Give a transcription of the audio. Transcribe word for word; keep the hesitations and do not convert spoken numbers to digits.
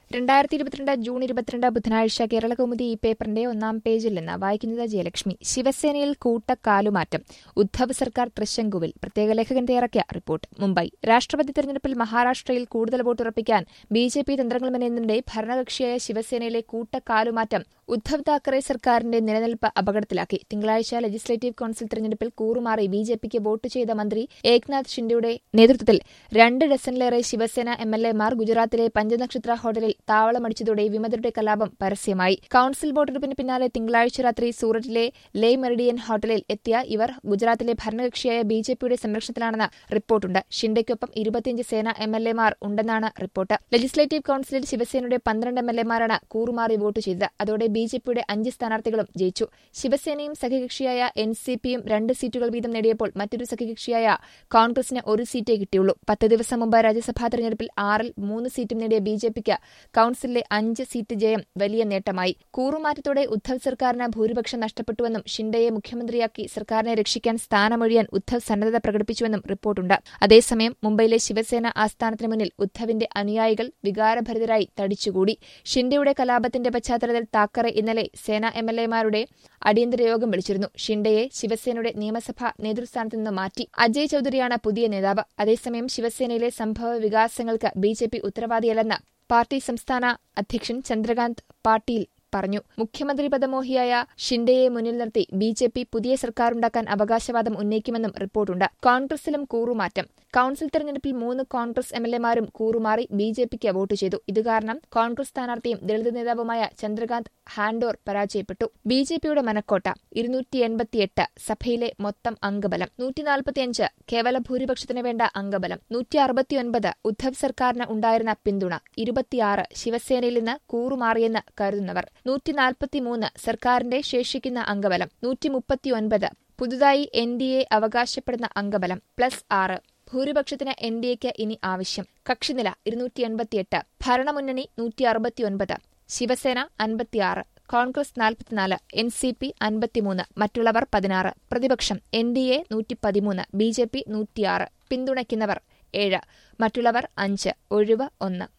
രണ്ടായിരത്തി ഇരുപത്തിരണ്ട് ജൂൺ ഇരുപത്തിരണ്ട് ബുധനാഴ്ച കേരളകൗമുദി ഈ പേപ്പറിന്റെ ഒന്നാം പേജിൽ നിന്ന് വായിക്കുന്നത് ജയലക്ഷ്മി. ശിവസേനയിൽ കൂട്ടക്കാലുമാറ്റം, ഉദ്ധവ് സർക്കാർ തൃശങ്കുവിൽ. പ്രത്യേക ലേഖകൻ തയ്യാറാക്കിയ റിപ്പോർട്ട്. മുംബൈ. രാഷ്ട്രപതി തെരഞ്ഞെടുപ്പിൽ മഹാരാഷ്ട്രയിൽ കൂടുതൽ വോട്ടുറപ്പിക്കാൻ ബി ജെ പി തന്ത്രങ്ങൾ മെനയുന്നതിനിടെ ഭരണകക്ഷിയായ ശിവസേനയിലെ കൂട്ടക്കാലുമാറ്റം ഉദ്ധവ് താക്കറെ സർക്കാരിന്റെ നിലനിൽപ്പ് അപകടത്തിലാക്കി. തിങ്കളാഴ്ച ലെജിസ്ലേറ്റീവ് കൌൺസിൽ തെരഞ്ഞെടുപ്പിൽ കൂറുമാറി ബി ജെ പിക്ക് വോട്ട് ചെയ്ത മന്ത്രി ഏക്നാഥ് ഷിൻഡെയുടെ നേതൃത്വത്തിൽ രണ്ട് ഡസനിലേറെ ശിവസേന എം എൽ എമാർ ഗുജറാത്തിലെ പഞ്ചനക്ഷത്ര ഹോട്ടലിൽ താവളമടിച്ചതോടെ വിമതരുടെ കലാപം പരസ്യമായി. കൌൺസിൽ വോട്ടെടുപ്പിന് പിന്നാലെ തിങ്കളാഴ്ച രാത്രി സൂററ്റിലെ ലേ മെറിഡിയൻ ഹോട്ടലിൽ എത്തിയ ഇവർ ഗുജറാത്തിലെ ഭരണകക്ഷിയായ ബി ജെ പിയുടെ സംരക്ഷണത്തിലാണെന്ന് റിപ്പോർട്ടുണ്ട്. ഷിൻഡെയ്ക്കൊപ്പം ഇരുപത്തിയഞ്ച് സേന എം എൽ എമാർ ഉണ്ടെന്നാണ് റിപ്പോർട്ട്. ലെജിസ്ലേറ്റീവ് കൌൺസിലിൽ ശിവസേനയുടെ പന്ത്രണ്ട് എം എൽ എമാരാണ് കൂറുമാറി വോട്ട് ചെയ്തത്. അതോടെ ബി ജെ പിയുടെ അഞ്ച് സ്ഥാനാർത്ഥികളും ജയിച്ചു. ശിവസേനയും സഖ്യകക്ഷിയായ എൻ സി പിയും രണ്ട് സീറ്റുകൾ വീതം നേടിയപ്പോൾ മറ്റൊരു സഖ്യകക്ഷിയായ കോൺഗ്രസിന് ഒരു സീറ്റേ കിട്ടിയുള്ളൂ. പത്ത് ദിവസം മുമ്പ് രാജ്യസഭാ തെരഞ്ഞെടുപ്പിൽ ആറിൽ മൂന്ന് സീറ്റും നേടിയ ബി ജെ പിക്ക് കൌൺസിലിലെ അഞ്ച് സീറ്റ് ജയം വലിയ നേട്ടമായി. കൂറുമാറ്റത്തോടെ ഉദ്ധവ് സർക്കാരിന് ഭൂരിപക്ഷം നഷ്ടപ്പെട്ടുവെന്നും ഷിൻഡെയെ മുഖ്യമന്ത്രിയാക്കി സർക്കാരിനെ രക്ഷിക്കാൻ സ്ഥാനമൊഴിയാൻ ഉദ്ധവ് സന്നദ്ധത പ്രകടിപ്പിച്ചുവെന്നും റിപ്പോർട്ടുണ്ട്. അതേസമയം മുംബൈയിലെ ശിവസേന ആസ്ഥാനത്തിന് മുന്നിൽ ഉദ്ധവിന്റെ അനുയായികൾ വികാരഭരിതരായി തടിച്ചുകൂടി. ഷിൻഡെയുടെ കലാപത്തിന്റെ പശ്ചാത്തലത്തിൽ താക്കറെ ഇന്നലെ സേന എം എൽ എമാരുടെ അടിയന്തര യോഗം വിളിച്ചിരുന്നു. ഷിൻഡെയെ ശിവസേനയുടെ നിയമസഭാ നേതൃസ്ഥാനത്ത് നിന്ന് മാറ്റി. അജയ് ചൌധരിയാണ് പുതിയ നേതാവ്. അതേസമയം ശിവസേനയിലെ സംഭവ വികാസങ്ങൾക്ക് ബി ജെ പി ഉത്തരവാദിയല്ലെന്ന് പാർട്ടി സംസ്ഥാന അധ്യക്ഷൻ ചന്ദ്രകാന്ത് പാട്ടീൽ പറഞ്ഞു. മുഖ്യമന്ത്രി പദമോഹിയായ ഷിൻഡെയെ മുന്നിൽ നിർത്തി ബി ജെ പി പുതിയ സർക്കാരുണ്ടാക്കാൻ അവകാശവാദം ഉന്നയിക്കുമെന്നും റിപ്പോർട്ടുണ്ട്. കോൺഗ്രസിലും കൂറുമാറ്റം. കൌൺസിൽ തെരഞ്ഞെടുപ്പിൽ മൂന്ന് കോൺഗ്രസ് എം എൽ എമാരും കൂറുമാറി ബി ജെ പിക്ക് വോട്ട് ചെയ്തു. ഇതുകാരണം കോൺഗ്രസ് സ്ഥാനാർത്ഥിയും ദളിത് നേതാവുമായ ചന്ദ്രകാന്ത് ഹാൻഡോർ പരാജയപ്പെട്ടു. ബി ജെ പിയുടെ മനക്കോട്ട ഇരുന്നൂറ്റി എൺപത്തിയെട്ട് സഭയിലെ മൊത്തം അംഗബലം. നൂറ്റി നാൽപ്പത്തിയഞ്ച് കേവല ഭൂരിപക്ഷത്തിന് വേണ്ട അംഗബലം. നൂറ്റി അറുപത്തിയൊൻപത് ഉദ്ധവ് സർക്കാരിന് ഉണ്ടായിരുന്ന പിന്തുണ. ഇരുപത്തിയാറ് ശിവസേനയിൽ നിന്ന് കൂറുമാറിയെന്ന് കരുതുന്നവർ. നൂറ്റി നാൽപ്പത്തിമൂന്ന് സർക്കാരിന്റെ ശേഷിക്കുന്ന അംഗബലം. നൂറ്റി മുപ്പത്തിയൊൻപത് പുതുതായി എൻ ഡി എ അവകാശപ്പെടുന്ന അംഗബലം പ്ലസ് ആറ്. ഭൂരിപക്ഷത്തിന് എൻ ഡി എക്ക് ഇനി ആവശ്യം. കക്ഷിനില ഇരുന്നൂറ്റി എൺപത്തിയെട്ട്. ഭരണമുന്നണി നൂറ്റി അറുപത്തിയൊൻപത്. ശിവസേന അൻപത്തിയാറ്, കോൺഗ്രസ് നാൽപ്പത്തിനാല്, എൻ സി പി അൻപത്തിമൂന്ന്, മറ്റുള്ളവർ പതിനാറ്. പ്രതിപക്ഷം എൻ ഡി എ നൂറ്റി പതിമൂന്ന്, ബി ജെ പി നൂറ്റിയാറ്. പിന്തുണയ്ക്കുന്നവർ ഏഴ്, മറ്റുള്ളവർ അഞ്ച്, ഒഴിവ് ഒന്ന്.